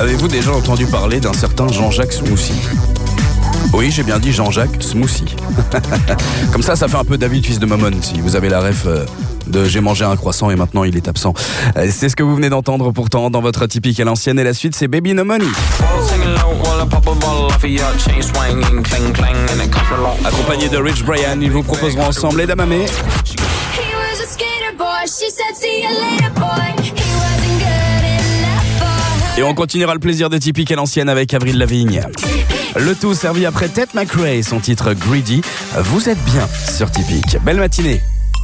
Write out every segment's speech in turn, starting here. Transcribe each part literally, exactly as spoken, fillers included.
Avez-vous déjà entendu parler d'un certain Jean-Jacques Smoothie ? Oui, j'ai bien dit Jean-Jacques Smoothie. Comme ça, ça fait un peu David, fils de Mammon, si vous avez la ref de j'ai mangé un croissant et maintenant il est absent. C'est ce que vous venez d'entendre pourtant dans votre typique à l'ancienne, et la suite c'est Baby No Money. Accompagné de Rich Brian, ils vous proposeront ensemble les Damamé. Et on continuera le plaisir des typiques à l'ancienne avec Avril Lavigne. Le tout servi après Tate McRae, son titre Greedy. Vous êtes bien sur Typique. Belle matinée.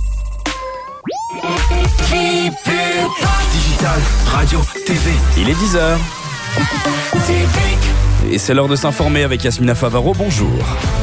Digital, radio, T V. Il est dix heures. Et c'est l'heure de s'informer avec Yasmina Favaro. Bonjour.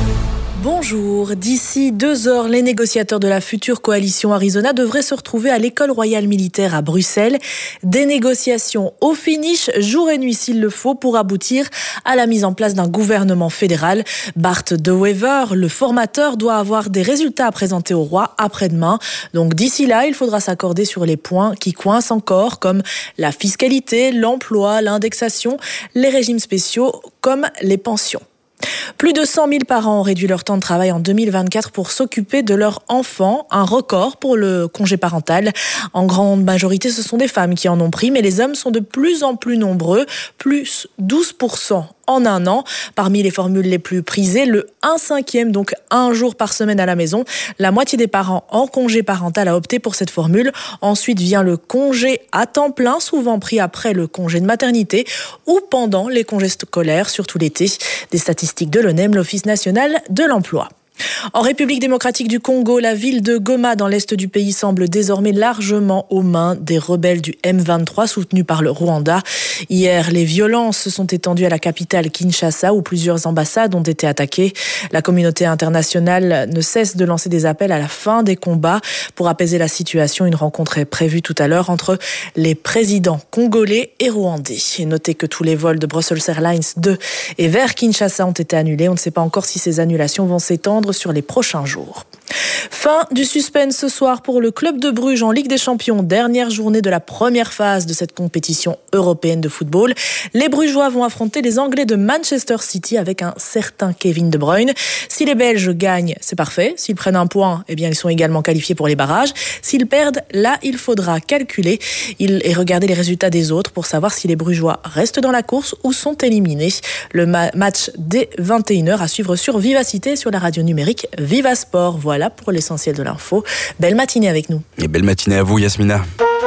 Bonjour. D'ici deux heures, les négociateurs de la future coalition Arizona devraient se retrouver à l'école royale militaire à Bruxelles. Des négociations au finish, jour et nuit s'il le faut, pour aboutir à la mise en place d'un gouvernement fédéral. Bart De Wever, le formateur, doit avoir des résultats à présenter au roi après-demain. Donc d'ici là, il faudra s'accorder sur les points qui coincent encore, comme la fiscalité, l'emploi, l'indexation, les régimes spéciaux, comme les pensions. Plus de cent mille parents ont réduit leur temps de travail en deux mille vingt-quatre pour s'occuper de leurs enfants, un record pour le congé parental. En grande majorité, ce sont des femmes qui en ont pris, mais les hommes sont de plus en plus nombreux, plus douze pour cent en un an. Parmi les formules les plus prisées, le un cinquième, donc un jour par semaine à la maison. La moitié des parents en congé parental a opté pour cette formule. Ensuite vient le congé à temps plein, souvent pris après le congé de maternité ou pendant les congés scolaires, surtout l'été. Des statistiques de l'O N E M, l'Office national de l'emploi. En République démocratique du Congo, la ville de Goma dans l'est du pays semble désormais largement aux mains des rebelles du M vingt-trois soutenus par le Rwanda. Hier, les violences se sont étendues à la capitale Kinshasa où plusieurs ambassades ont été attaquées. La communauté internationale ne cesse de lancer des appels à la fin des combats. Pour apaiser la situation, une rencontre est prévue tout à l'heure entre les présidents congolais et rwandais. Et notez que tous les vols de Brussels Airlines de et vers Kinshasa ont été annulés. On ne sait pas encore si ces annulations vont s'étendre sur les prochains jours. Fin du suspense ce soir pour le club de Bruges en Ligue des Champions. Dernière journée de la première phase de cette compétition européenne de football. Les Brugeois vont affronter les Anglais de Manchester City avec un certain Kevin De Bruyne. Si les Belges gagnent, c'est parfait. S'ils prennent un point, eh bien, ils sont également qualifiés pour les barrages. S'ils perdent, là, il faudra calculer et regarder les résultats des autres pour savoir si les Brugeois restent dans la course ou sont éliminés. Le ma- match dès vingt et une heures à suivre sur Vivacité, sur la radio numérique Viva Sport. Voilà pour l'essentiel de l'info. Belle matinée avec nous. Et belle matinée à vous, Yasmina.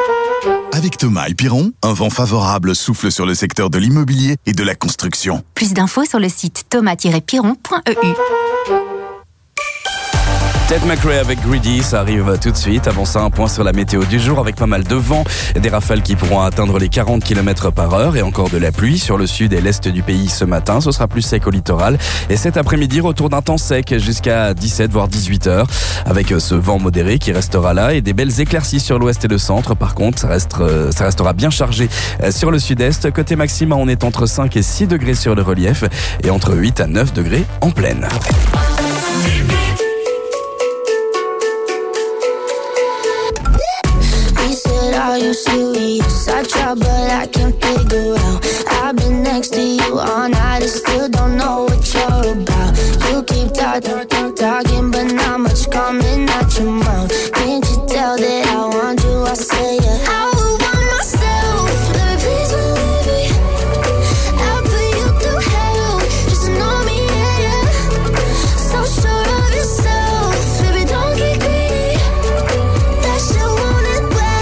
Avec Thomas et Piron, un vent favorable souffle sur le secteur de l'immobilier et de la construction. Plus d'infos sur le site thomas tiret piron point e u. Tate McRae avec Greedy, ça arrive tout de suite. Avant ça, un point sur la météo du jour avec pas mal de vent, des rafales qui pourront atteindre les quarante kilomètres par heure et encore de la pluie sur le sud et l'est du pays ce matin. Ce sera plus sec au littoral. Et cet après-midi, retour d'un temps sec jusqu'à dix-sept voire dix-huit heures avec ce vent modéré qui restera là et des belles éclaircies sur l'ouest et le centre. Par contre, ça, reste, ça restera bien chargé sur le sud-est. Côté maxima, on est entre cinq et six degrés sur le relief et entre huit à neuf degrés en plaine. Are you serious? I try but I can't figure out. I've been next to you all night and still don't know what you're about. You keep talking, talking but not much coming out your mouth. Can't you tell that I want you? I say yeah. I would want myself, baby, please believe me. I'll put you through hell, just to know me, yeah, yeah. So sure of yourself, baby, don't get greedy. That shit won't end well.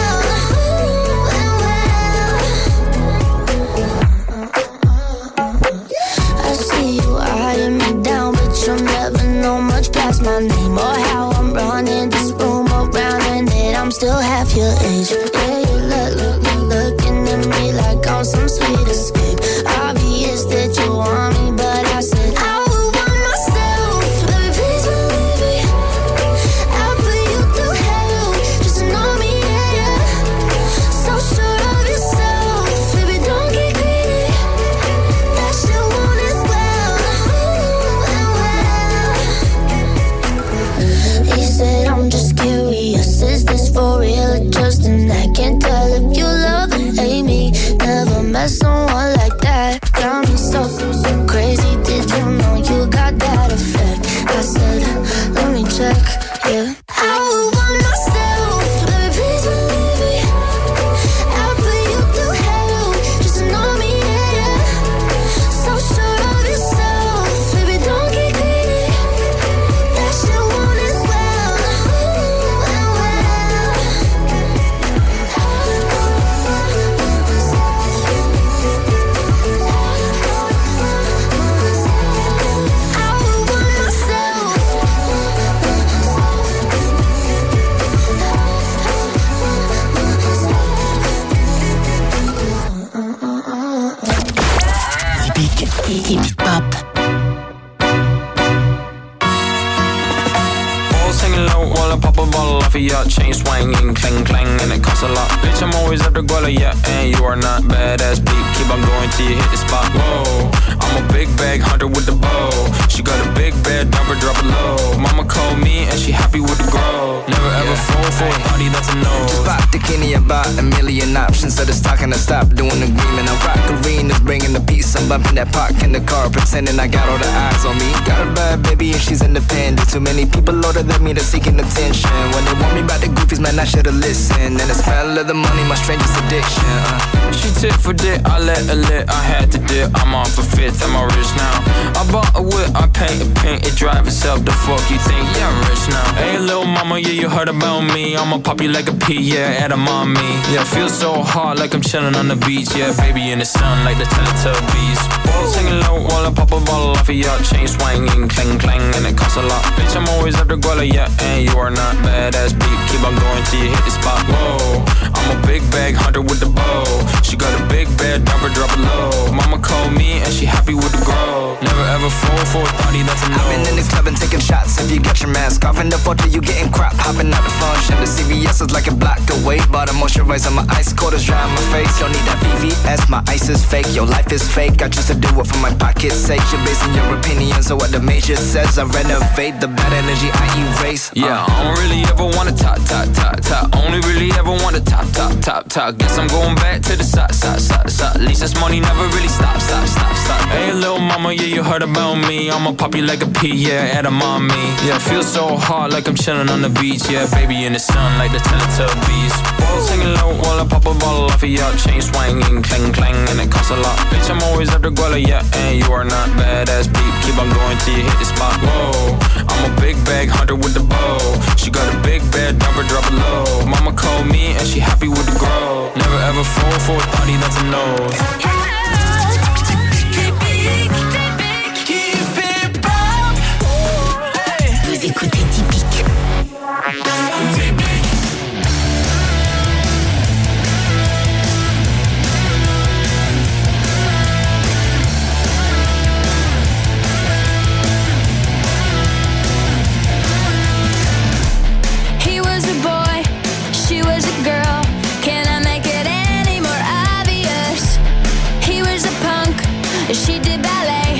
Past my name or how I'm running this room around and that I'm still half your age. Yeah, you look, look, look, looking at me like I'm some sweet escape. Obvious that you want me, but I said I would want myself. Baby, please believe me. I'll put you through hell just to know me, yeah, yeah. So sure of yourself, baby, don't get greedy. That shit won't end well. He said I'm just curious, is this for real or just an Yeah, I would want myself. Baby, please believe me. I'll put you through hell just to know me, yeah, yeah. So sure of yourself, baby, don't get greedy. That shit won't as well. Ooh, well, well. I would want myself. Typique hip hop. Balls hanging low while I pop a bottle off of your chain swinging, clang clang, and it costs a lot. Bitch, I'm always after Guala, yeah, and you are not badass beat. Keep on going till you hit the spot. Whoa, I'm a big bag hunter with the bow. She got a big bed, number drop it low. Mama called me and she happy with the grow. Never ever yeah. fall for a party that's a no. Just pop the Kenny about a million options. So it's talking to stop doing the green. And I rock arenas, bringing the peace. I'm bumping that park in the car, pretending I got all the eyes on me. Got a bad baby and she's independent. Too many people older than me, they're seeking attention. When they want me about the goofies, man, I should've listened. And the smell of the money, my strangest addiction. uh. She tit for dick, I let her lit, I had to dip. I'm on for fifth, I'm all rich now. I bought a whip, I paint a paint, it drive itself. The fuck you think? Yeah, I'm rich now. Hey, little mama, yeah, you heard about me. I'ma pop you like a pea, yeah, at a mommy. Yeah, feel so hot like I'm chilling on the beach. Yeah, baby in the sun like the Teletubbies. Balls hanging low while I pop a bottle off of your chain swinging, clang clang, and it costs a lot. Bitch, I'm always after Guala, yeah, and you are not badass beat. Keep on going till you hit the spot. Whoa, I'm a big bag hunter with the bow. She got a big bed, number drop it low. Mama called me and she happy with the grow. Never ever fall for a thotty that's a no. I've been in the club and taking shots. If you got your mask off in the photo, you getting crap. Hopping out the function. The C V S is like a block away. Bought a moisturizer, my ice cold is dry on my face. Don't need that V V S, my ice is fake. Your life is fake. I choose to do it for my pocket's sake. You're basing your opinions on what the major says. I renovate the bad energy I erase. uh. Yeah, I don't really ever wanna top, top, top, top. Only really ever wanna top, top, top, top. Guess I'm going back to the side, side, side, side. At least this money never really stops, stop, stop, stop. Hey, little mama, yeah, you heard about me. I'ma pop you like a pea, yeah, at a mommy. Yeah, feel so hot like I'm chilling on the beach. Yeah, baby in the sun like the Teletubbies. Balls hanging low while I pop a bottle off of your chain swinging, clang clang, and it costs a lot. Bitch, I'm always after Guala, yeah, and you are not badass beat. Keep on going till you hit the spot. Whoa, I'm a big bag hunter with the bow. She got a big bed, number drop it low. Mama called me and she happy with the grow. Never ever fall for a thotty that's a no. Vous écoutez Typique. He was a boy, she was a girl. Can I make it any more obvious? He was a punk, she did ballet.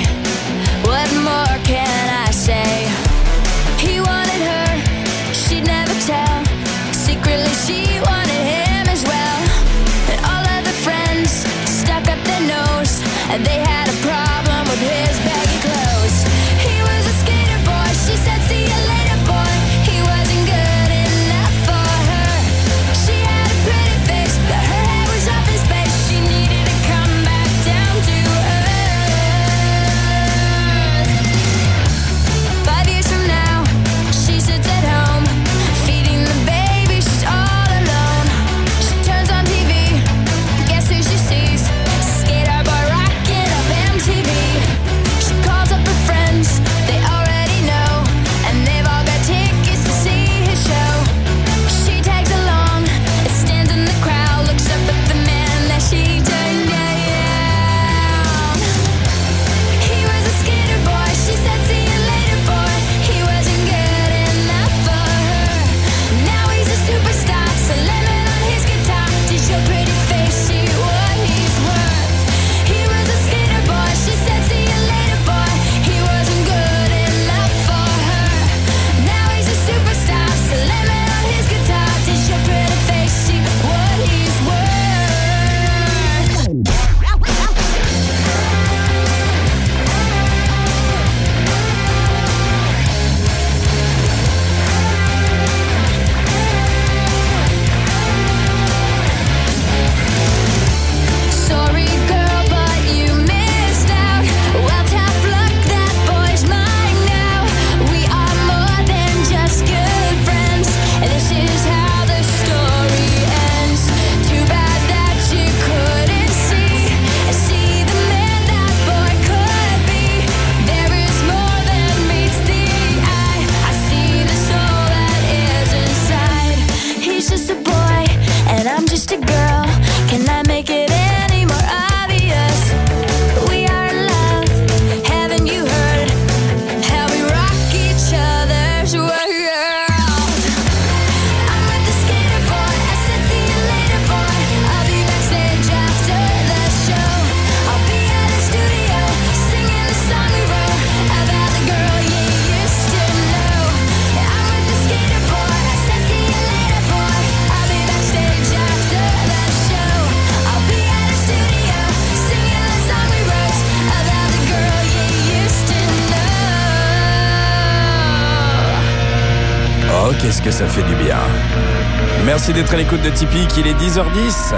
qu'est-ce que ça fait du bien. Merci d'être à l'écoute de Typique, il est dix heures dix.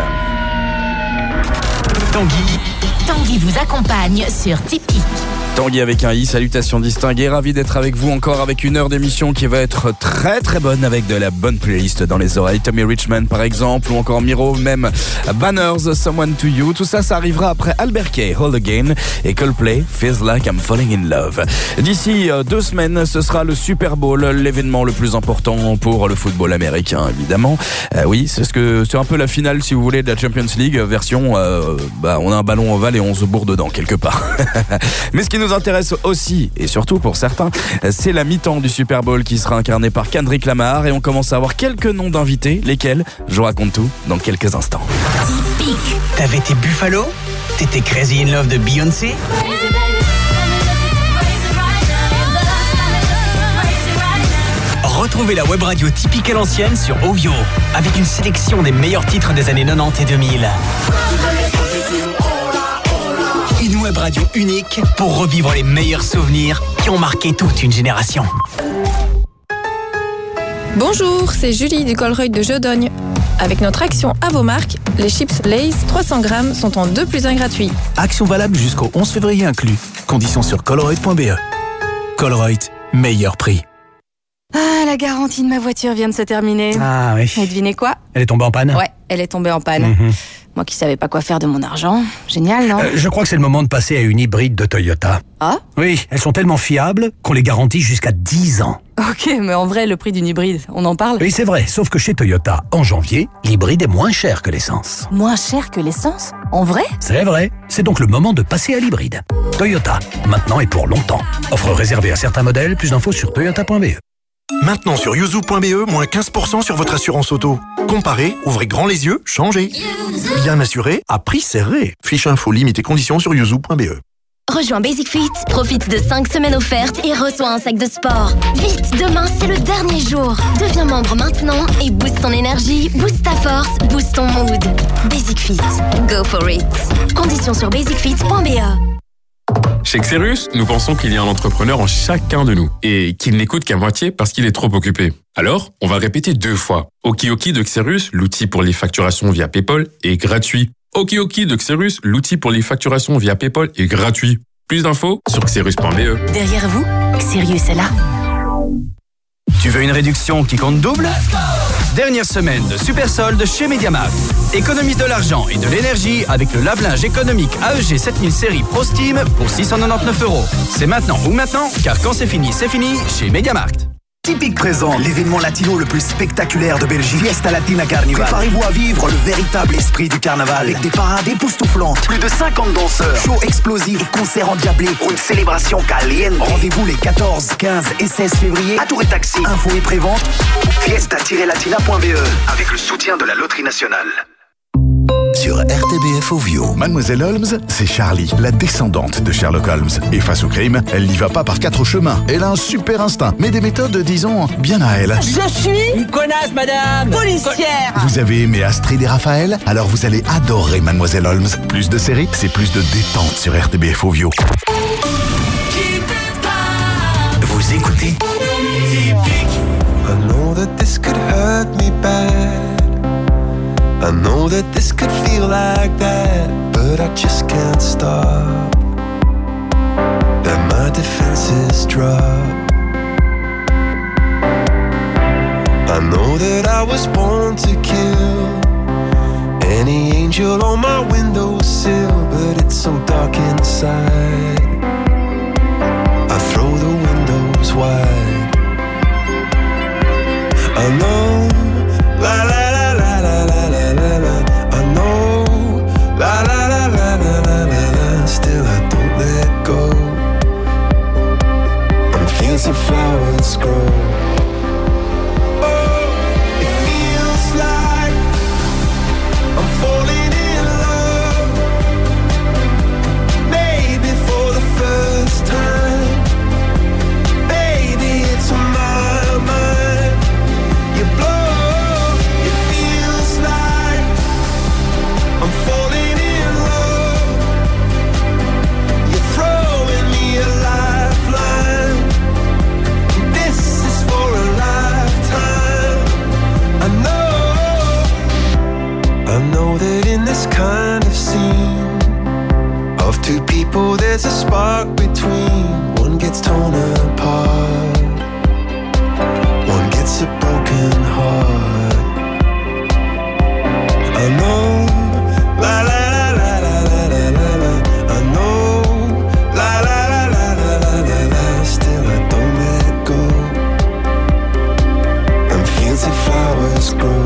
Tanguy. Tanguy vous accompagne sur Typique. Tanguy avec un i, salutations distinguées, ravi d'être avec vous encore avec une heure d'émission qui va être très très bonne avec de la bonne playlist dans les oreilles. Tommy Richman par exemple, ou encore Miro, même Banners, Someone to You, tout ça, ça arrivera après Albert Kay, Hold Again, et Coldplay, Feels Like I'm Falling in Love. D'ici deux semaines, ce sera le Super Bowl, l'événement le plus important pour le football américain évidemment. Euh, oui, c'est ce que c'est un peu la finale si vous voulez de la Champions League, version, euh, bah, on a un ballon ovale et on se bourre dedans quelque part. Mais ce qui nous intéresse aussi, et surtout pour certains, c'est la mi-temps du Super Bowl qui sera incarnée par Kendrick Lamar, et on commence à avoir quelques noms d'invités, lesquels je vous raconte tout dans quelques instants. Typique. T'avais tes Buffalo? T'étais Crazy in Love de Beyoncé? Retrouvez la web radio Typique à l'ancienne sur Ovio, avec une sélection des meilleurs titres des années quatre-vingt-dix et deux mille. Une web radio unique pour revivre les meilleurs souvenirs qui ont marqué toute une génération. Bonjour, c'est Julie du Colruyt de Jodogne. Avec notre action à vos marques, les chips Lay's trois cents grammes sont en deux plus un gratuit. Action valable jusqu'au onze février inclus. Conditions sur colruyt point b e. Colruyt, meilleur prix. Ah, la garantie de ma voiture vient de se terminer. Ah oui. Et devinez quoi? Elle est tombée en panne? Ouais, elle est tombée en panne. Mm-hmm. Moi qui savais pas quoi faire de mon argent. Génial, non? euh, Je crois que c'est le moment de passer à une hybride de Toyota. Ah? Oui, elles sont tellement fiables qu'on les garantit jusqu'à dix ans. Ok, mais en vrai, le prix d'une hybride, on en parle? Oui, c'est vrai, sauf que chez Toyota, en janvier, l'hybride est moins cher que l'essence. Moins cher que l'essence? En vrai? C'est vrai, c'est donc le moment de passer à l'hybride. Toyota, maintenant et pour longtemps. Offre réservée à certains modèles, plus d'infos sur toyota point b e. Maintenant sur yuzu point b e, moins quinze pour cent sur votre assurance auto. Comparez, ouvrez grand les yeux, changez. Bien assuré, à prix serré. Fiche info, limite et conditions sur yuzu point b e. Rejoins Basic Fit, profite de cinq semaines offertes et reçois un sac de sport. Vite, demain c'est le dernier jour. Deviens membre maintenant et booste ton énergie, booste ta force, booste ton mood. Basic Fit, go for it. Conditions sur basic fit point b e. Chez Xerus, nous pensons qu'il y a un entrepreneur en chacun de nous et qu'il n'écoute qu'à moitié parce qu'il est trop occupé. Alors, on va répéter deux fois. Okioki de Xerus, l'outil pour les facturations via PayPal, est gratuit. Okioki de Xerus, l'outil pour les facturations via PayPal, est gratuit. Plus d'infos sur xerus point b e. Derrière vous, Xerius est là. Tu veux une réduction qui compte double? Dernière semaine de super solde chez Mediamarkt. Économise de l'argent et de l'énergie avec le lave-linge économique A E G sept mille série Pro Steam pour six cent quatre-vingt-dix-neuf euros. C'est maintenant ou maintenant, car quand c'est fini, c'est fini chez Mediamarkt. Typique présente l'événement latino le plus spectaculaire de Belgique. Fiesta Latina Carnival. Préparez-vous à vivre le véritable esprit du carnaval. Avec des parades époustouflantes, plus de cinquante danseurs, shows explosifs et concerts endiablés pour une célébration caliente. Rendez-vous les quatorze, quinze et seize février à Tour et Taxi. Info et prévente, fiesta tiret latina point b e avec le soutien de la Loterie Nationale. Sur R T B F Ovio, Mademoiselle Holmes, c'est Charlie, la descendante de Sherlock Holmes. Et face au crime, elle n'y va pas par quatre chemins. Elle a un super instinct, mais des méthodes, disons, bien à elle. Je suis une connasse, madame policière. Vous avez aimé Astrid et Raphaël? Alors vous allez adorer Mademoiselle Holmes. Plus de séries, c'est plus de détente sur R T B F Ovio. Vous écoutez Typique. I know that this could hurt me bad. I know that this could feel like that, but I just can't stop. Let my defenses drop. I know that I was born to kill any angel on my windowsill, but it's so dark inside. I throw the windows wide. I know, la la la la la la la la la. I know, la la la la la la la la. Still I don't let go. And fields of flowers grow. Oh, it feels like I'm falling in love. Maybe for the gets a spark between, one gets torn apart, one gets a broken heart. I know, la la la la la la la la la. I know, la la la la la la la la. Still I don't let go, and fields of flowers grow.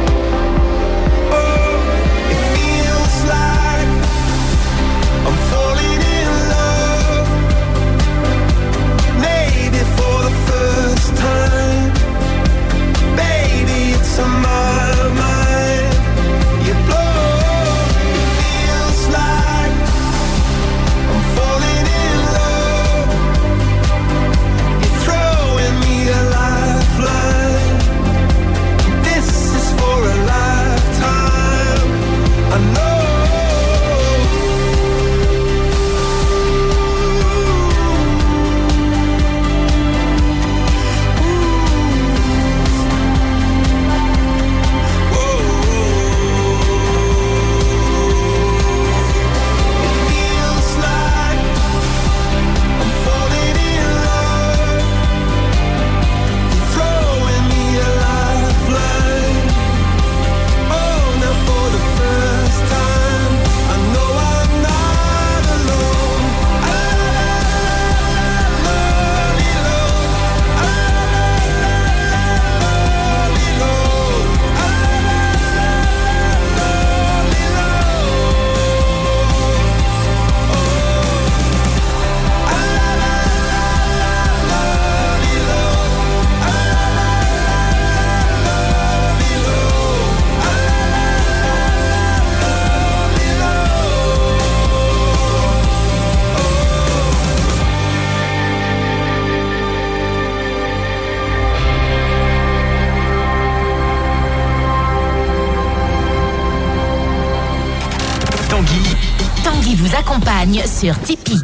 Tanguy vous accompagne sur Tipeee.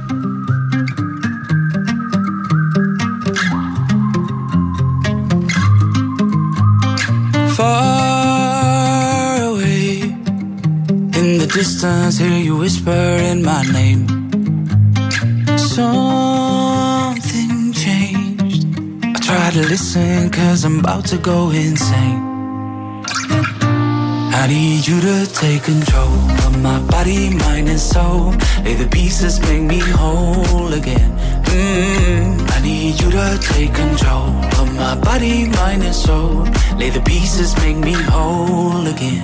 Far away in the distance, hear you whisper in my name. Something changed. I try to listen, cause I'm about to go insane. I need you to take control of my body, mind and soul. Lay the pieces, make me whole again. Mm-hmm. I need you to take control of my body, mind and soul. Lay the pieces, make me whole again.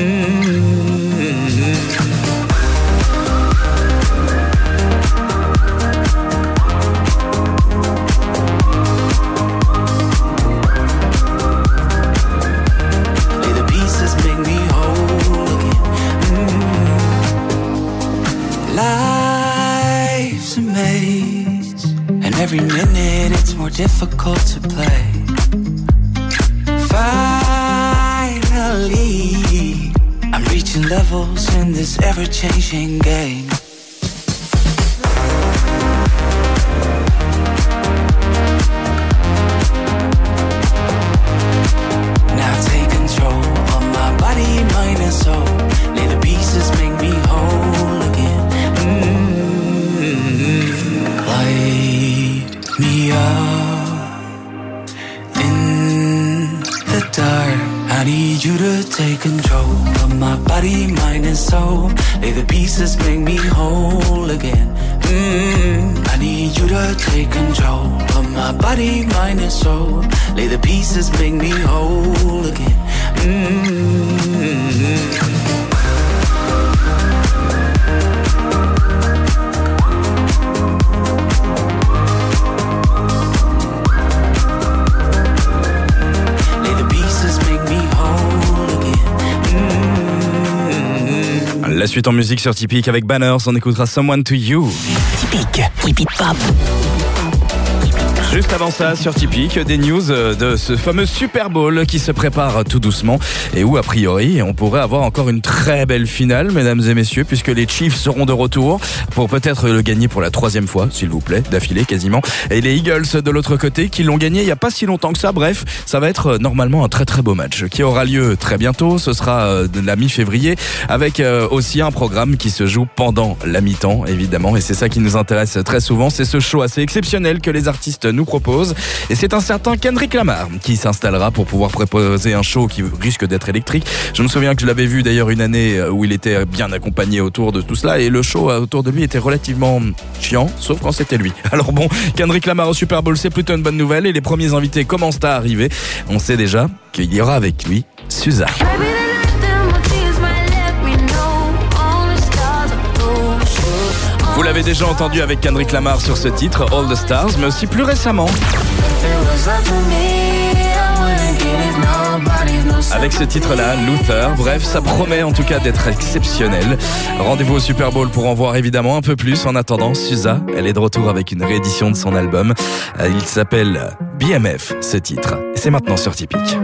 Mm-hmm. Life's a maze, and every minute it's more difficult to play. Finally, I'm reaching levels in this ever-changing game. Now take control of my body, mind and soul. Lay the pieces, make me whole again. Light me up in the dark. I need you to take control of my body, mind and soul. Lay the pieces, make me whole again. Mm-hmm. I need you to take control of my body, mind and soul. Lay the pieces, make me whole again. Mm-hmm. La suite en musique sur Tipeee avec Banners, on écoutera Someone to You. Tipeee, keep it pop. Juste avant ça, sur Typique, des news de ce fameux Super Bowl qui se prépare tout doucement et où, a priori, on pourrait avoir encore une très belle finale, mesdames et messieurs, puisque les Chiefs seront de retour pour peut-être le gagner pour la troisième fois, s'il vous plaît, d'affilée quasiment. Et les Eagles de l'autre côté qui l'ont gagné il n'y a pas si longtemps que ça. Bref, ça va être normalement un très très beau match qui aura lieu très bientôt. Ce sera de la mi-février avec aussi un programme qui se joue pendant la mi-temps, évidemment. Et c'est ça qui nous intéresse très souvent. C'est ce show assez exceptionnel que les artistes nous proposent. Et c'est un certain Kendrick Lamar qui s'installera pour pouvoir proposer un show qui risque d'être électrique. Je me souviens que je l'avais vu d'ailleurs une année où il était bien accompagné autour de tout cela et le show autour de lui était relativement chiant, sauf quand c'était lui. Alors bon, Kendrick Lamar au Super Bowl, c'est plutôt une bonne nouvelle et les premiers invités commencent à arriver. On sait déjà qu'il y aura avec lui S Z A. Vous l'avez déjà entendu avec Kendrick Lamar sur ce titre, All the Stars, mais aussi plus récemment avec ce titre-là, Luther. Bref, ça promet en tout cas d'être exceptionnel. Rendez-vous au Super Bowl pour en voir évidemment un peu plus. En attendant, S Z A, elle est de retour avec une réédition de son album. Il s'appelle B M F, ce titre. Et c'est maintenant sur Typique.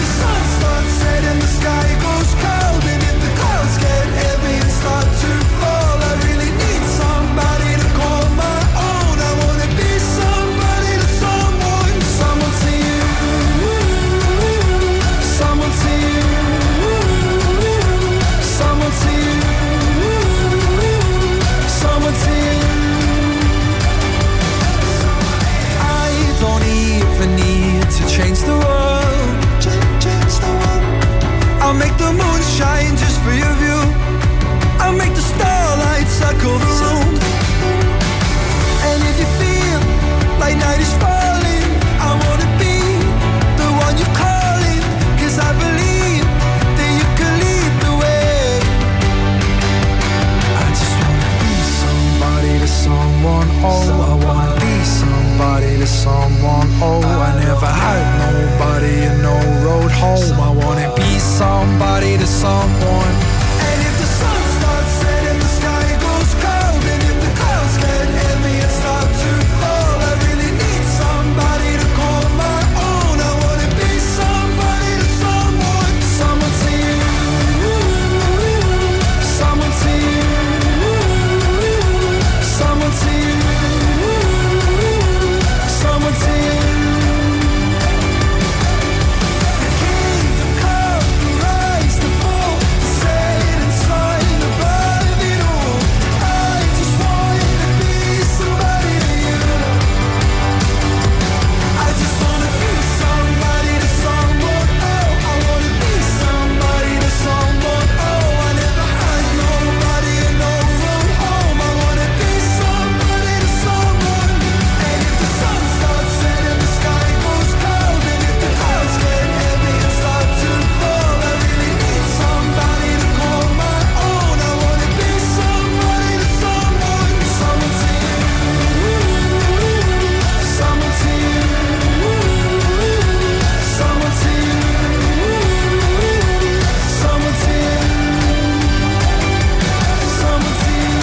Setting the sky goes cold, and if the clouds get heavy and start to fall to someone. Oh, I never had nobody and no road home. I wanna be somebody to someone. And if the sun starts setting, the sky goes cold, and if the clouds get heavy and start to fall, I really need somebody to call my own. I wanna be somebody to someone. Someone to you, someone to you, someone to you, someone to you. The king, the cup, the rise, the fall, the set and sign above it all. I just want to be somebody to you. I just wanna be somebody to someone. Oh, I wanna be somebody to someone. Oh, I never had nobody and no road home. I wanna be somebody to someone. And if the sun starts setting, the sky goes cold, and if the clouds get heavy and start to fall, I really need somebody to call my own. I wanna be somebody to someone. Someone to you, someone to you, someone to you, someone to you, someone to you.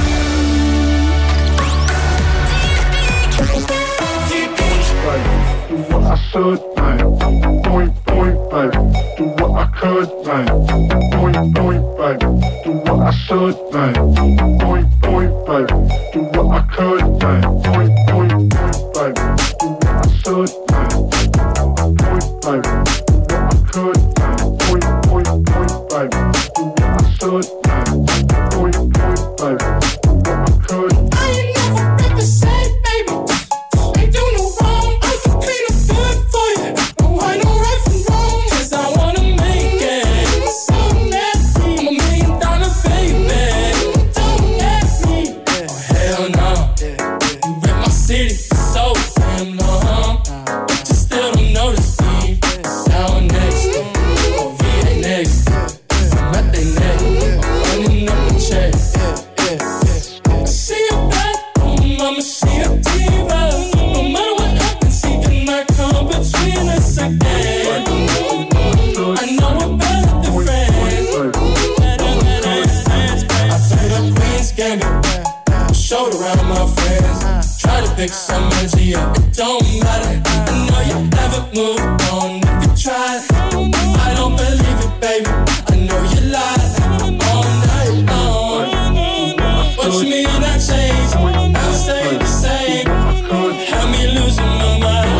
Do what I should, man. Point, point, baby. Do what I could, man. Point, point, baby. Do what I should, man. Point, point, baby. Do what I could, man. Point, point, point, baby. Do what I should, man. Point, baby. Do what I could, man. Point, point, point, baby. Do what I should, man. Point, point, baby. Do what I could. I ain't never represent, baby. Ain't do no wrong. I can clean up good for you. No, I know right from wrong. 'Cause I wanna make it. So nasty. I'm a million dollar baby. Don't let me. Oh, hell no. You rip my city so damn long. But you still don't notice me. Sound next. Oh, V A next. I'm at their neck. I'm running up a check. I see a bad room, I'ma see a diva. No matter what happens, he cannot come between us again. I know we're better than friends. Better than friends. I played up Queen's Gambit, showed around my friends. Try to pick some energy up, it don't matter. I know you haven't moved on if you tried. I don't believe it, baby. I know you lied all night long. But you mean I changed? I stay the same. Had me losing my mind.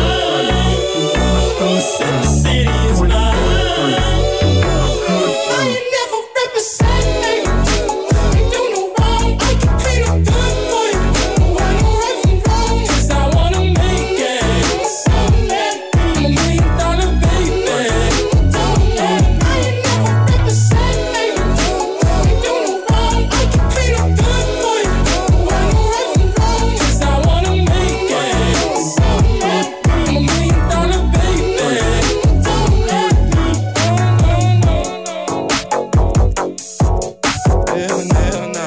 Said the city is mine. I ain't never represent, baby. Ain't do no wrong. I can clean up good for you. I know right from wrong. 'Cause I wanna make it. So let me. I'm a million dollar baby. Don't let me. I ain't never represent, baby. Ain't do no wrong. I can clean up good for you. I know right from wrong. 'Cause I wanna make it. So let me. I'm a million dollar baby. Don't let me. Hell no, hell no.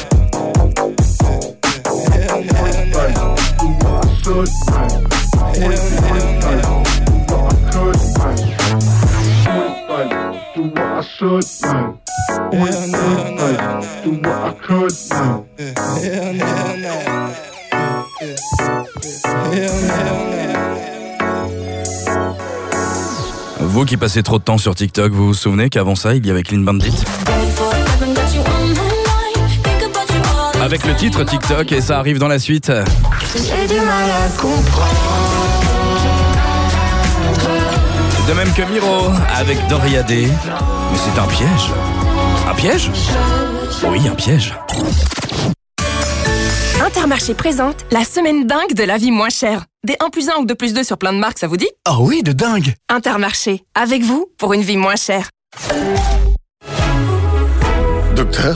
Hell no, hell no. Should, man. Point, point, baby. Do what I could, man. Point, baby. Do what I should, man. Point, point, baby. Do what I could, man. Hell no, hell no. Hell no, hell no. Vous qui passez trop de temps sur TikTok, vous vous souvenez qu'avant ça, il y avait Clean Bandit avec le titre TikTok, et ça arrive dans la suite. J'ai du mal à comprendre. De même que Miro avec Doriadé. Mais c'est un piège. Un piège ? Oui, un piège. Intermarché présente la semaine dingue de la vie moins chère. Des un plus un ou deux plus deux sur plein de marques, ça vous dit ? Ah oui, de dingue. Intermarché, avec vous pour une vie moins chère. Docteur ?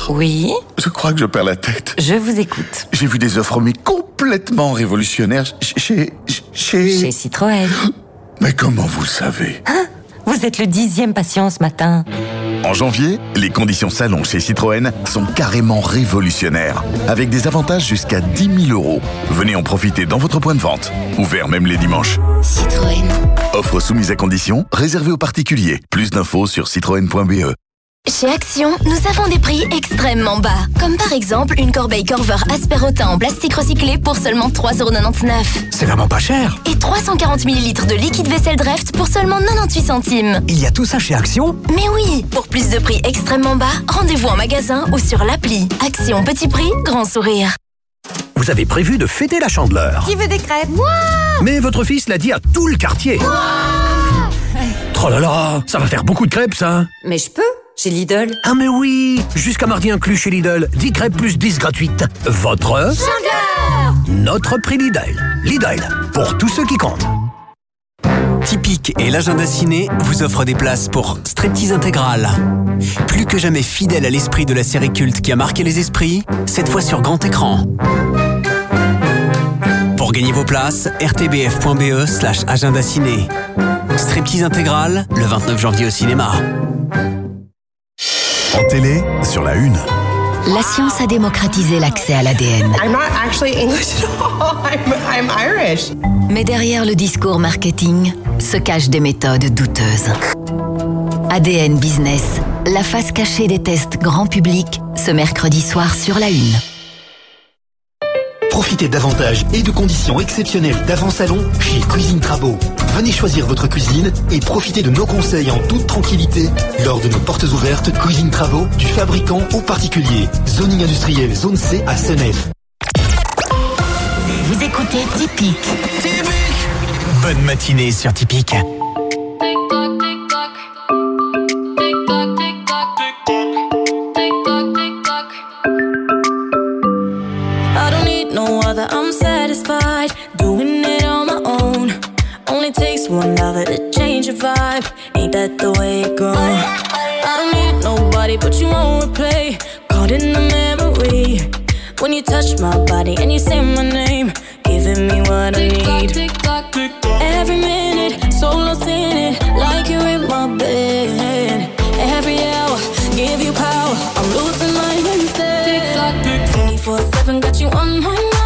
Oui ? Je crois que je perds la tête. Je vous écoute. J'ai vu des offres mais complètement révolutionnaires chez... Chez... Chez Citroën. Mais comment vous le savez ? Hein ? Vous êtes le dixième patient ce matin. En janvier, les conditions salon chez Citroën sont carrément révolutionnaires, avec des avantages jusqu'à dix mille euros. Venez en profiter dans votre point de vente, ouvert même les dimanches. Citroën. Offre soumise à conditions, réservée aux particuliers. Plus d'infos sur citroën point b e. Chez Action, nous avons des prix extrêmement bas. Comme par exemple une corbeille Corver Asperotin en plastique recyclé pour seulement trois euros quatre-vingt-dix-neuf. C'est vraiment pas cher. Et trois cent quarante millilitres de liquide vaisselle Dreft pour seulement quatre-vingt-dix centimes. Il y a tout ça chez Action? Mais oui, pour plus de prix extrêmement bas, rendez-vous en magasin ou sur l'appli. Action petit prix, grand sourire. Vous avez prévu de fêter la Chandeleur. Qui veut des crêpes? Moi! Mais votre fils l'a dit à tout le quartier. Oh là là, ça va faire beaucoup de crêpes, ça. Mais je peux, chez Lidl. Ah mais oui, jusqu'à mardi inclus chez Lidl. dix crêpes plus dix gratuites. Votre... Chandeleur! Notre prix Lidl. Lidl, pour tous ceux qui comptent. Typique et l'agenda ciné vous offrent des places pour Striptease Intégral. Plus que jamais fidèle à l'esprit de la série culte qui a marqué les esprits, cette fois sur grand écran. Pour gagner vos places, r t b f point b e slash agenda ciné. Striptease Intégral, le vingt-neuf janvier au cinéma. En télé, sur la une. La science a démocratisé l'accès à l'A D N. I'm not actually English at all. I'm, I'm Irish. Mais derrière le discours marketing se cachent des méthodes douteuses. A D N Business, la face cachée des tests grand public, ce mercredi soir sur la une. Profitez davantage et de conditions exceptionnelles d'avant-salon chez Cuisine Trabo. Venez choisir votre cuisine et profitez de nos conseils en toute tranquillité lors de nos portes ouvertes Cuisine Trabo, du fabricant au particulier. Zoning industriel zone C à Senef. Vous écoutez Typique. Bonne matinée sur Typique. I'm satisfied doing it on my own. Only takes one lover to change your vibe. Ain't that the way it goes? I don't need nobody but you on replay. Caught in the memory when you touch my body and you say my name, giving me what I need. Every minute, so lost in it, like you're in my bed. Every hour, give you power. I'm losing my mind instead. twenty-four seven, got you on my mind.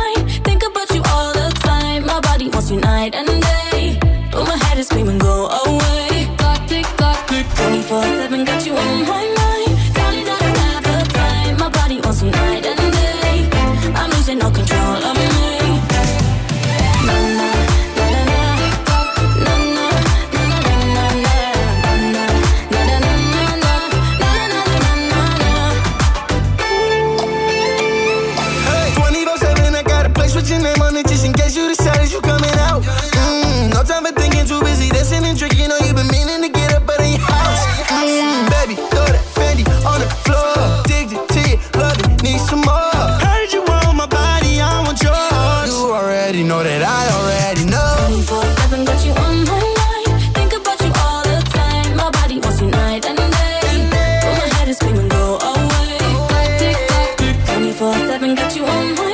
Wants you night and day, but my head is screaming go away. Tick tock, tick tock, tick tock. twenty-four seven got you on my mind. Darling, I don't have the time. My body wants you night and day. I'm losing no control of me. Na na na na na, na na na na na na na na na na na na. twenty-four seven, I got a place with your name on it just in case you decide you coming out. Mm, no time for thinking, too busy dancing and drinking. Know you been meaning to get up out of your house. Mm, baby, throw that Fendi on the floor. Addicted to you, love it, need some more. Heard you want my body, I want yours. You already know that I already know. twenty-four seven got you on my mind. Think about you all the time. My body wants you night and day, but my head is screaming go away. Tick tock, tick tock. twenty-four seven got you on my mind.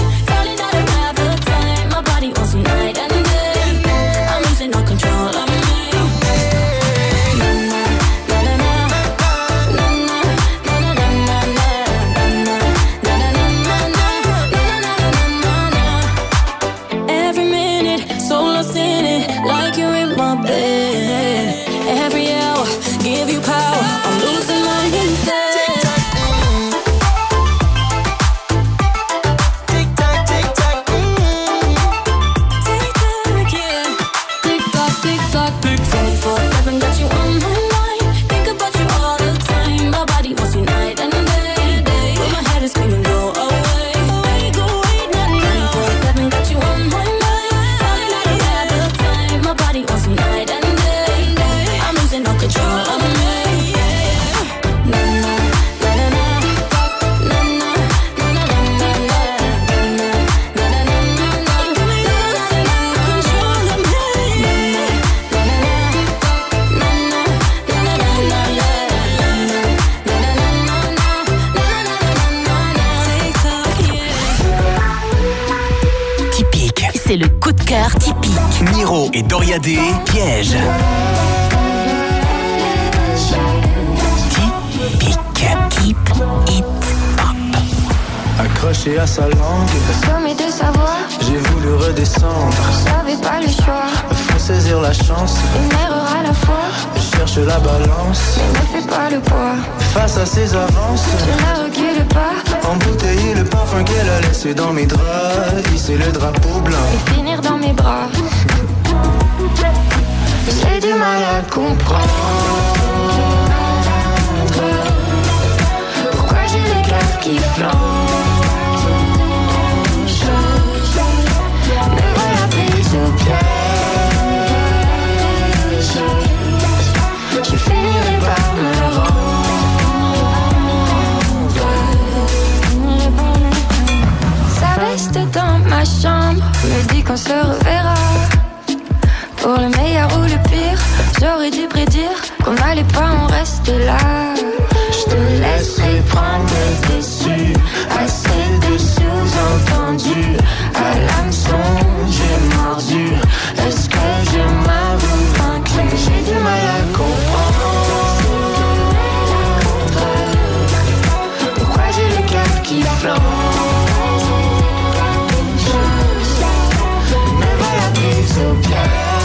C'est le coup de cœur typique. Miro et Doria D, Piège. Typique. Keep it pop. Accroché à sa langue, Au sommet de sa voix, j'ai voulu redescendre. j'avais pas le choix. Faut saisir la chance, Une erreur à la fois, je cherche la balance. mais ne fais pas le poids. Face à ses avances, Je ne recule pas, embouteiller le parfum qu'elle a laissé dans mes draps. Hisser le drapeau blanc. et finir dans mes bras. J'ai du mal à comprendre pourquoi j'ai le cœur qui flanche. Me voilà prise au piège. Je finirai par me rendre. Ça reste dans ma chambre, me dit qu'on se reverra. Pour le meilleur ou le pire, j'aurais dû prédire qu'on n'allait pas en rester là. Je te laisserai prendre le dessus, assez de sous-entendus. À l'hameçon, j'ai mordu. Est-ce que je m'avoue vaincu? J'ai du mal à comprendre pourquoi j'ai le cœur qui flanche. Me voilà prise au piège.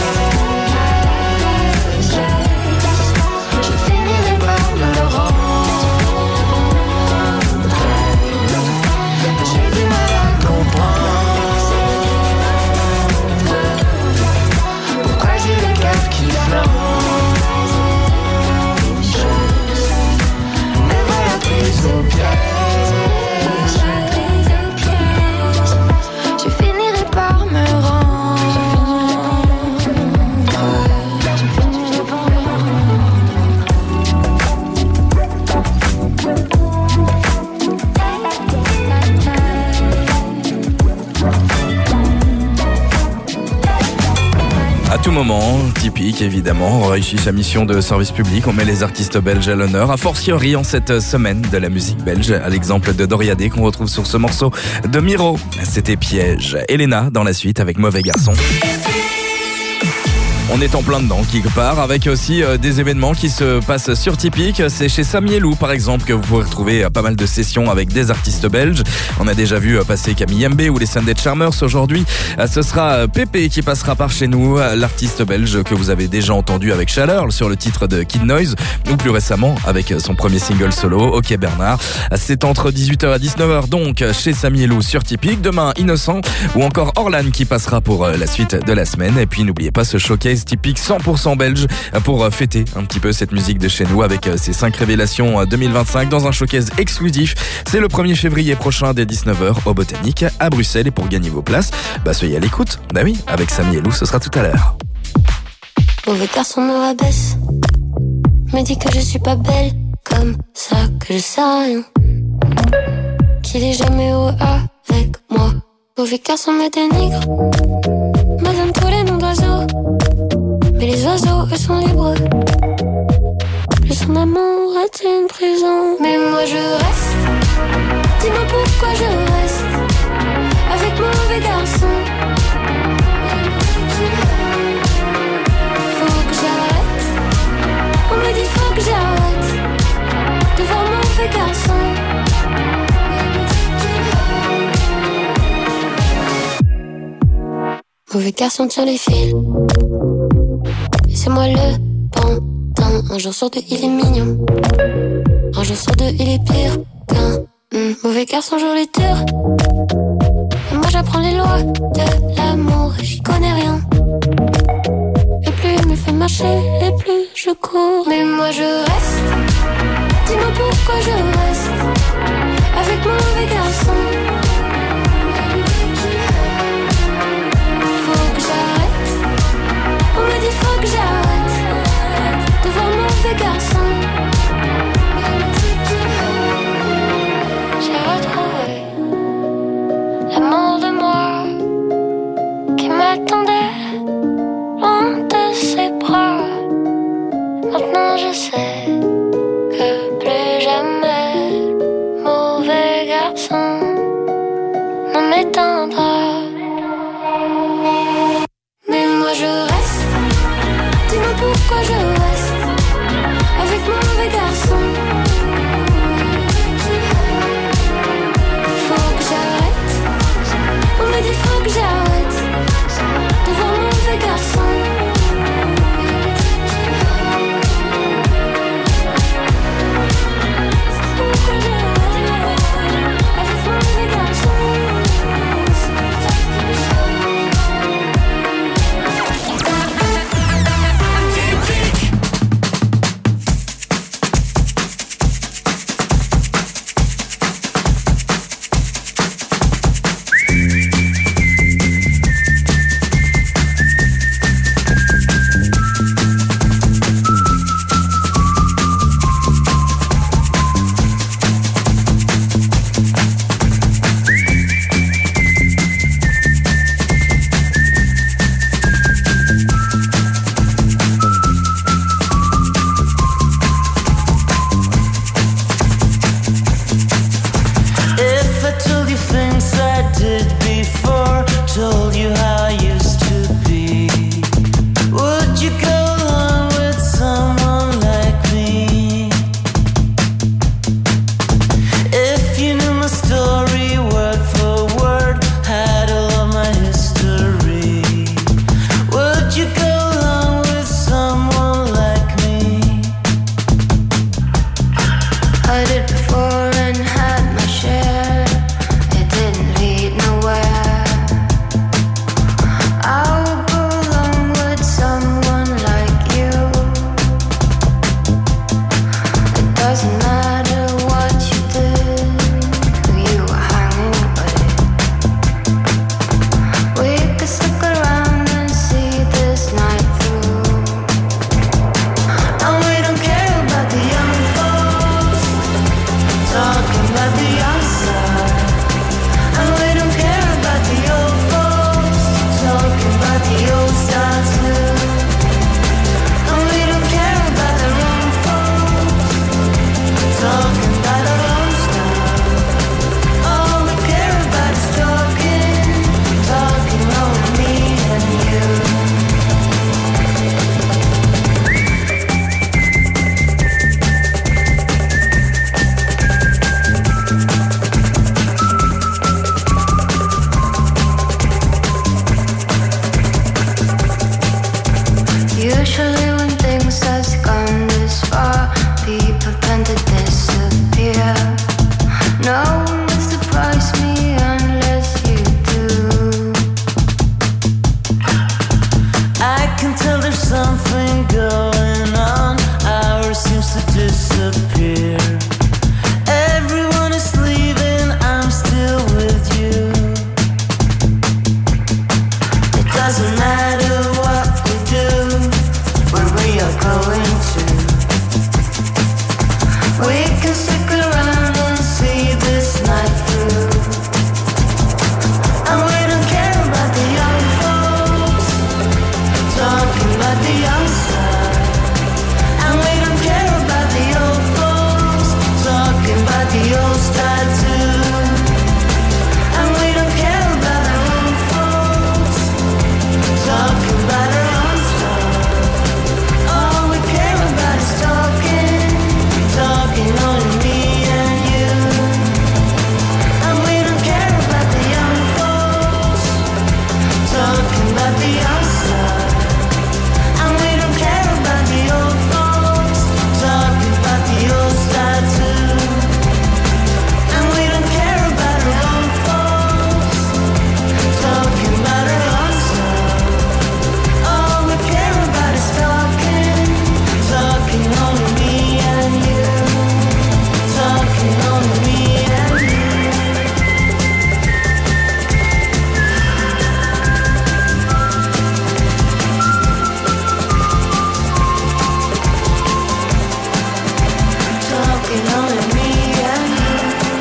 À tout moment, Typique évidemment, on réussit sa mission de service public, on met les artistes belges à l'honneur, a fortiori en cette semaine de la musique belge, à l'exemple de Doriadé qu'on retrouve sur ce morceau de Miro. C'était Piège. Elena dans la suite avec Mauvais Garçon. On est en plein dedans, quelque part, avec aussi euh, des événements qui se passent sur Typique. C'est chez Samy Lou, par exemple, que vous pourrez retrouver euh, pas mal de sessions avec des artistes belges. On a déjà vu euh, passer Camille Mbé ou les Sunday Charmers aujourd'hui. Euh, ce sera euh, Pépé qui passera par chez nous, euh, l'artiste belge que vous avez déjà entendu avec Chaleur sur le titre de Kid Noise, ou plus récemment avec son premier single solo, Ok Bernard. C'est entre dix-huit heures et dix-neuf heures donc chez Samy Lou sur Typique. Demain, Innocent ou encore Orlan qui passera pour euh, la suite de la semaine. Et puis n'oubliez pas ce showcase Typique cent pour cent belge pour fêter un petit peu cette musique de chez nous avec ces cinq révélations deux mille vingt-cinq dans un showcase exclusif. C'est le premier février prochain dès dix-neuf heures au Botanique à Bruxelles, et pour gagner vos places, bah soyez à l'écoute. Bah oui, avec Samy et Lou, ce sera tout à l'heure. Mauvais garçon me rabaisse, me dit que je suis pas belle, comme ça que je sais rien, qu'il est jamais heureux avec moi. Mauvais garçon me dénigre, me donne tous les noms d'oiseaux, mais les oiseaux eux sont libres. Plus son amour est une prison, mais moi je reste. Dis-moi pourquoi je reste avec mauvais garçon. Faut que j'arrête, on me dit faut que j'arrête de voir mauvais garçon. Mauvais garçon tire les fils, et c'est moi le pantin. Un jour sur deux il est mignon, un jour sur deux il est pire qu'un mmh. Mauvais garçon joue les durs, et moi j'apprends les lois de l'amour et j'y connais rien. Et plus il me fait marcher, et plus je cours. Mais moi je reste, dis-moi pourquoi je reste avec mauvais garçon. Faut que j'arrête, on me dit faut que j'arrête de voir mauvais garçon. J'ai retrouvé l'amour de moi qui m'attendait loin de ses bras. Maintenant je sais que plus jamais mauvais garçon ne m'éteindra. Mais moi je reste, dis-moi pourquoi je reste avec mauvais garçon. styles too. And we don't care about the wrong folks talking about our own style. All we care about is talking, talking over me and you. Usually when things has gone this far, people tend to disappear. No one will surprise me unless you do. I can tell there's something going on. Ours seems to disappear. Everyone is leaving, I'm still with you. It doesn't matter what we do, where we are going to. We can stick around and see this night through. And we don't care about the young folks talking about the young side. And we don't care about the old folks talking about the old style too. And we don't care about our own folks talking about our own style. All we care about is talking, talking only me and you. And we don't care about the young folks talking about the young side. And we don't care about the old folks talking about the old style too. And we don't care about our own folks talking about our own style. All we care about is talking, talking only me and you. Talking only me and you. Talking only me and you.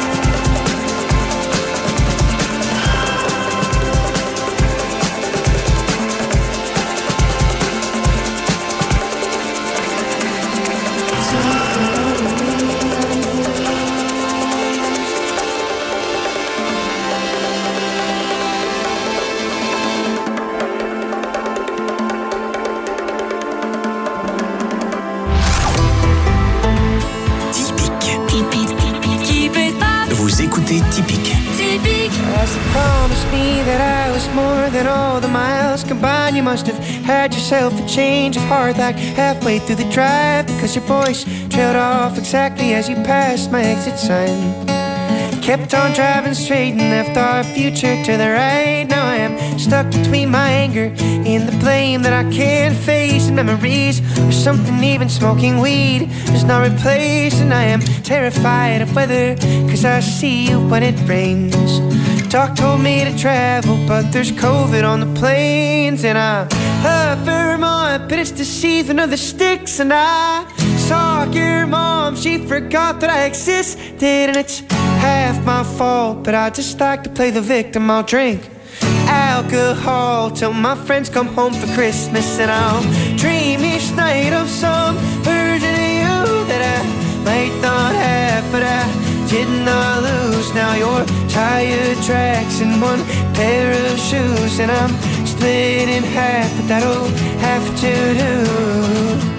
Vous écoutez Typique. As you promised me that I was more than all the miles combined, you must have had yourself a change of heart like halfway through the drive, because your voice trailed off exactly as you passed my exit sign. Kept on driving straight and left our future to the right. Now I am stuck between my anger and the blame that I can't face, and memories or something even smoking weed does not replace. And I am terrified of weather, cause I see you when it rains. Doc told me to travel, but there's COVID on the planes. And I love Vermont, but it's the season of the sticks. And I saw your mom, she forgot that I existed. And it's half my fault, but I just like to play the victim. I'll drink alcohol till my friends come home for Christmas. And I'll dream each night of some version of you that I might not have, but I did not lose. Now your tire tracks in one pair of shoes, and I'm split in half, but that'll have to do.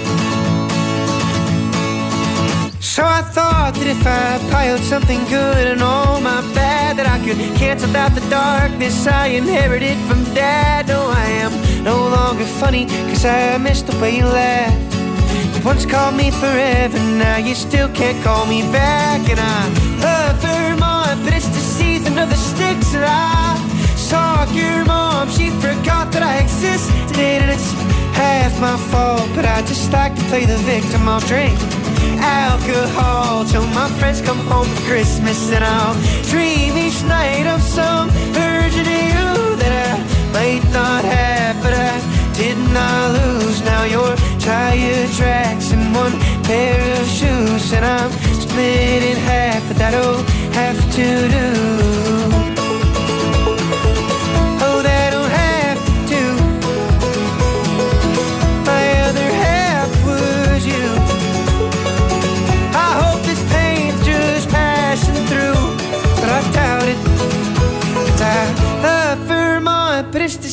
So I thought that if I piled something good and all my bad, that I could cancel out the darkness I inherited from Dad. No, I am no longer funny, cause I miss the way you laugh. You once called me forever, now you still can't call me back. And I love Vermont, but it's the season of the sticks. And I saw your mom, she forgot that I existed. And it's half my fault, but I just like to play the victim. I'll drink alcohol till my friends come home for Christmas. And I'll dream each night of some version of you that I might not have, but I did not lose. Now your tire tracks in one pair of shoes, and I'm split in half, but that'll have to do. Oh, that'll have to do.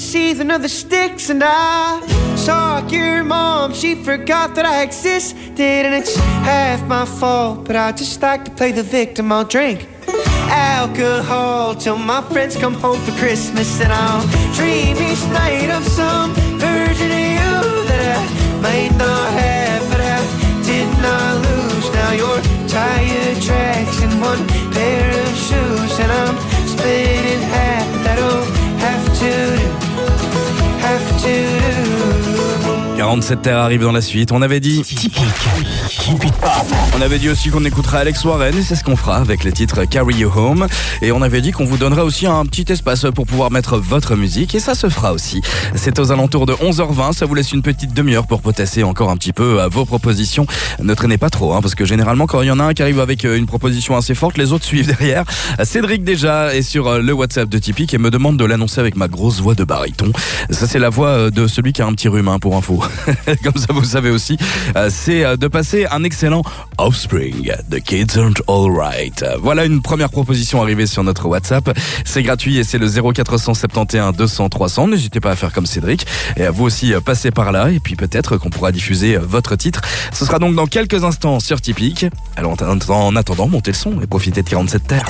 season of the sticks. And I saw your mom, she forgot that I existed. And it's half my fault, but I just like to play the victim. I'll drink alcohol till my friends come home for Christmas. And I'll dream each night of some version of you that I might not have, but I did not lose. Now you're tire tracks and one pair of shoes, and I'm split in half. That'll have to do, have to do. quarante-sept terres arrive dans la suite. On avait dit typique. On avait dit aussi qu'on écouterait Alex Warren, et c'est ce qu'on fera avec le titre Carry You Home. Et on avait dit qu'on vous donnerait aussi un petit espace pour pouvoir mettre votre musique, et ça se fera aussi. C'est aux alentours de onze heures vingt, ça vous laisse une petite demi-heure pour potasser encore un petit peu à vos propositions. Ne traînez pas trop, hein, parce que généralement quand il y en a un qui arrive avec une proposition assez forte, les autres suivent derrière. Cédric déjà est sur le WhatsApp de Typique et me demande de l'annoncer avec ma grosse voix de baryton. Ça c'est la voix de celui qui a un petit rhume, hein, pour info. Comme ça vous savez aussi, c'est de passer un excellent Offspring, The Kids Aren't Alright. Voilà une première proposition arrivée sur notre WhatsApp. C'est gratuit et c'est le zéro quatre cent soixante-onze deux cents trois cents. N'hésitez pas à faire comme Cédric et à vous aussi passer par là, et puis peut-être qu'on pourra diffuser votre titre. Ce sera donc dans quelques instants sur Typique. Alors en attendant, montez le son et profitez de quarante-sept terres.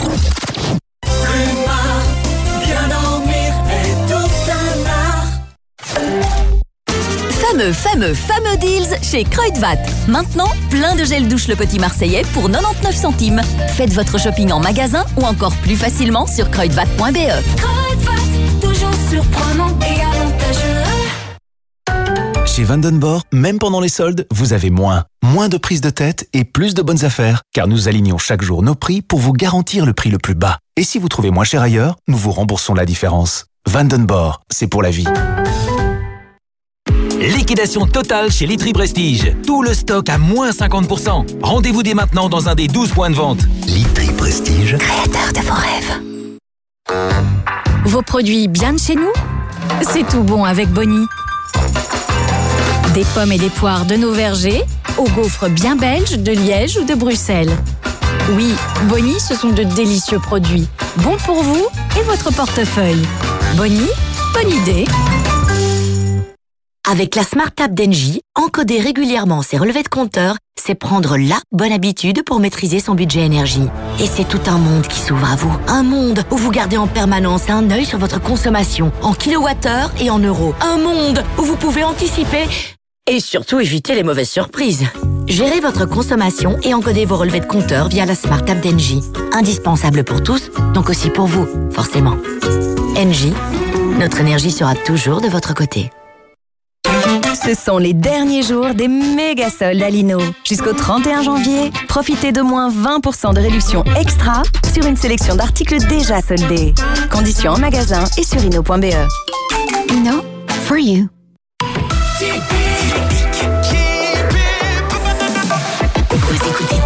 Fameux, fameux, fameux deals chez Kruidvat. Maintenant, plein de gel douche Le Petit Marseillais pour quatre-vingt-dix-neuf centimes. Faites votre shopping en magasin ou encore plus facilement sur kruidvat point b e. Kruidvat, toujours surprenant et avantageux. Chez Vandenborg, même pendant les soldes, vous avez moins. Moins de prise de tête et plus de bonnes affaires. Car nous alignons chaque jour nos prix pour vous garantir le prix le plus bas. Et si vous trouvez moins cher ailleurs, nous vous remboursons la différence. Vandenborg, c'est pour la vie. Liquidation totale chez Litry Prestige. Tout le stock à moins cinquante pour cent. Rendez-vous dès maintenant dans un des douze points de vente. Litry Prestige, créateur de vos rêves. Vos produits bien de chez nous? C'est tout bon avec Bonnie. Des pommes et des poires de nos vergers, aux gaufres bien belges de Liège ou de Bruxelles. Oui, Bonnie, ce sont de délicieux produits. Bons pour vous et votre portefeuille. Bonnie, bonne idée. Avec la Smart App d'Engie, encoder régulièrement ses relevés de compteur, c'est prendre la bonne habitude pour maîtriser son budget énergie. Et c'est tout un monde qui s'ouvre à vous. Un monde où vous gardez en permanence un œil sur votre consommation, en kilowattheure et en euros. Un monde où vous pouvez anticiper et surtout éviter les mauvaises surprises. Gérez votre consommation et encodez vos relevés de compteur via la Smart App d'Engie. Indispensable pour tous, donc aussi pour vous, forcément. Engie, notre énergie sera toujours de votre côté. Ce sont les derniers jours des méga soldes à Lino. Jusqu'au trente et un janvier, profitez de moins vingt pour cent de réduction extra sur une sélection d'articles déjà soldés. Conditions en magasin et sur ino point b e. Lino, for you. Vous écoutez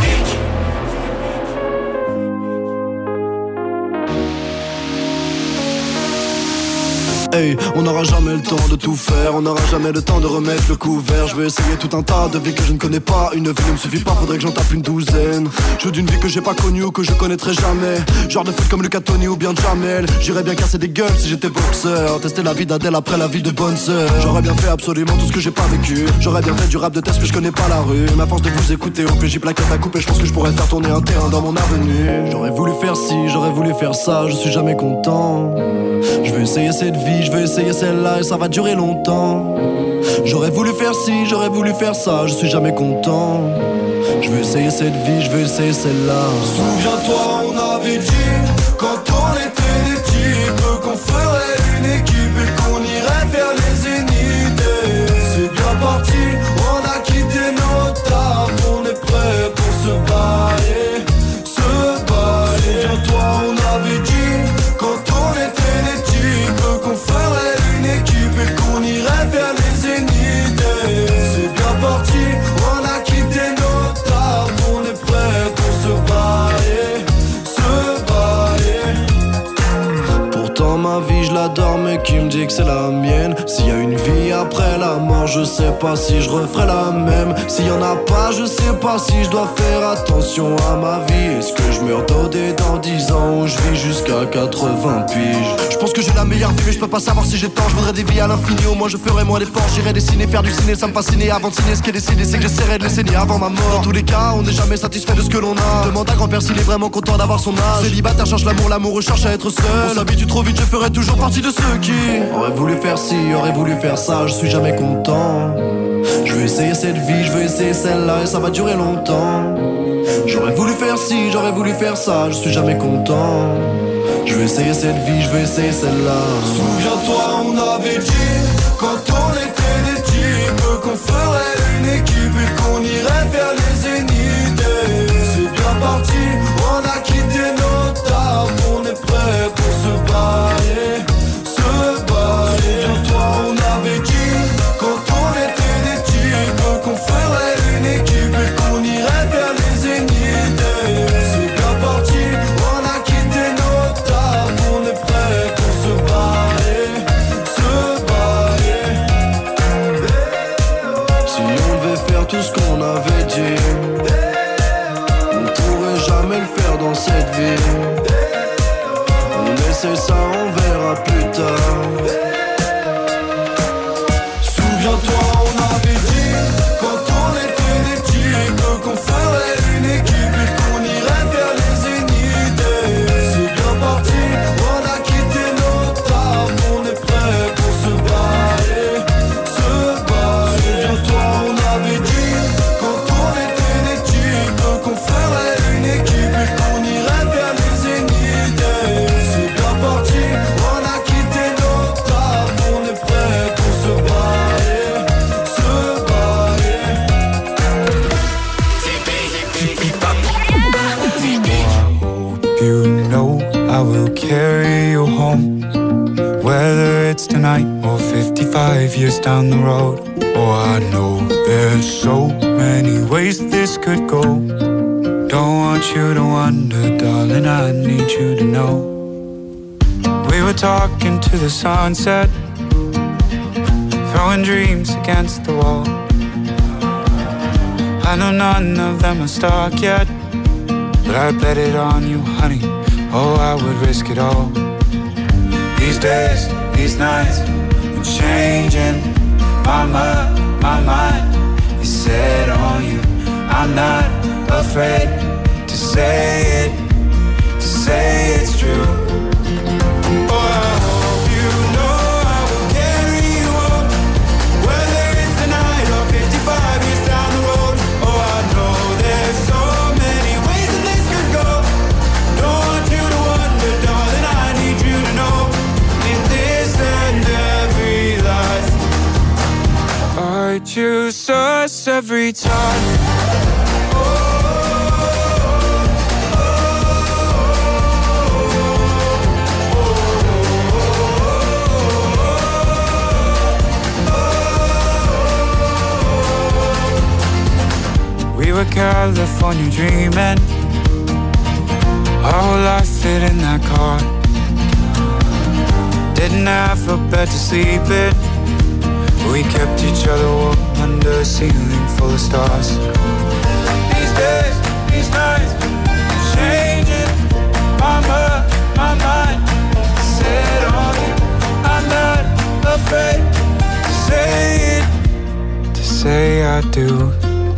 Hey, on n'aura jamais le temps de tout faire, on n'aura jamais le temps de remettre le couvert. Je vais essayer tout un tas de vies que je ne connais pas. Une vie ne me suffit pas, faudrait que j'en tape une douzaine. Je veux d'une vie que j'ai pas connue ou que je connaîtrai jamais. Genre de foot comme Lucas Tony ou bien Jamel. J'irais bien casser des gueules si j'étais boxeur. Tester la vie d'Adèle après la vie de bonne sœur. J'aurais bien fait absolument tout ce que j'ai pas vécu. J'aurais bien fait du rap de test mais je connais pas la rue. Ma force de vous écouter au P J plaquette à couper. Je pense que je pourrais faire tourner un terrain dans mon avenue. J'aurais voulu faire ci, j'aurais voulu faire ça. Je suis jamais content. Je veux essayer cette vie, je veux essayer celle-là et ça va durer longtemps. J'aurais voulu faire ci, j'aurais voulu faire ça, je suis jamais content. Je veux essayer cette vie, je veux essayer celle-là. Souviens-toi, on avait dit, quand on était des types, qu'on ferait une équipe et qu'on irait vers les zéniths. C'est bien parti, on a quitté nos tables, on est prêt pour se bailler, se bailler. Souviens-toi, on avait dit, quand on était des types, qu'on ferait une équipe et qu'on irait vers les zéniths. C'est bien parti, on a quitté nos tables, on est prêt pour se bailler, se bailler. Pourtant ma vie je l'adore mais qui me dit que c'est la mienne. S'il y a une vie après la mort, je sais pas si je referai la même. S'il y en a pas, je sais pas si je dois faire attention à ma vie. Est-ce que je meurs dodé dans dix ans ou je vis jusqu'à quatre-vingts piges? Je pense que j'ai la meilleure vie mais je peux pas savoir si j'ai tort. Je voudrais des vies à l'infini, au moins je ferais moins d'efforts. J'irais dessiner, faire du ciné, ça me fascinait. Avant de signer, ce qui est décidé c'est que j'essaierai de les saigner avant ma mort. Dans tous les cas, on n'est jamais satisfait de ce que l'on a. Demande à grand-père s'il est vraiment content d'avoir son âge. Célibataire cherche l'amour, l'amour cherche à être seul. On s'habitue trop vite, je ferai toujours partie de ceux qui auraient voulu faire ci, auraient voulu faire ça. Je suis jamais content. Je veux essayer cette vie, je veux essayer celle-là et ça va durer longtemps. J'aurais voulu faire ci, j'aurais voulu faire ça, je suis jamais content. Je veux essayer cette vie, je veux essayer celle-là. Souviens-toi, on avait dit, quand on était des types, qu'on ferait une équipe et qu'on irait vers les zéniths. C'est bien parti, on a quitté nos tables, on est prêt pour se barrer, se barrer. Souviens-toi, on avait dit, quand on était des types, qu'on ferait une équipe et qu'on irait vers les zéniths. C'est bien parti, on a quitté nos tables, on est prêt pour se barrer, se barrer. Si on devait faire tout ce qu'on avait dit, on pourrait jamais le faire dans cette vie. On essaie ça, on verra plus tard. Souviens-toi, on avait dit, quand on était des types, qu'on ferait une équipe et qu'on irait vers les zéniths. C'est bien parti, on a quitté nos tables, on est prêt pour se barrer, se barrer. Souviens-toi, on avait dit, quand on était des types, qu'on ferait une équipe et qu'on irait vers les zéniths. C'est bien parti, on a quitté nos tables, on est prêt pour se barrer, se barrer. You know I will carry you home, whether it's tonight or fifty-five years down the road. Oh, I know there's so many ways this could go. Don't want you to wonder, darling, I need you to know. We were talking to the sunset, throwing dreams against the wall. I know none of them are stuck yet, but I bet it on you, honey. Oh, I would risk it all. These days, these nights, I'm changing my mind, my mind is set on you. I'm not afraid to say it, to say it's true. Oh, I hope you know I will carry you home, whether it's tonight or fifty-five years down the road. Oh, I know there's so many ways that this could go. Don't want you to wonder, darling, I need you to know. In this and every life, I choose us every time. We were California dreaming, our whole life fit in that car. Didn't have a bed to sleep in, we kept each other warm under a ceiling full of stars. These days, these nights, I'm changing my mind, my mind set on you. I'm not afraid to say it, to say I do.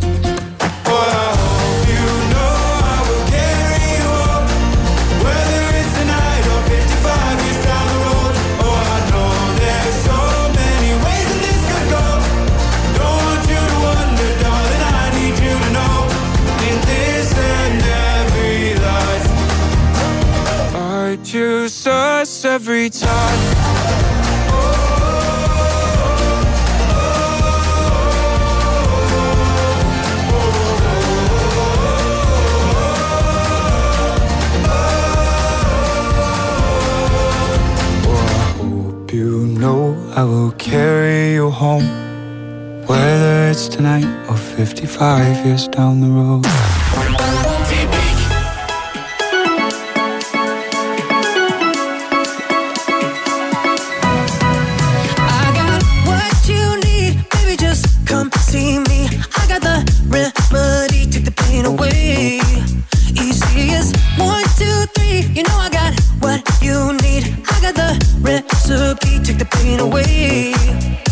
Choose us every time. You know I will carry you home, whether it's tonight or fifty-five years down the road. I got what you need, baby, just see me, I got the remedy, take the pain away. Easy as one, two, three, you know I got what you need. I got the recipe, take the pain away.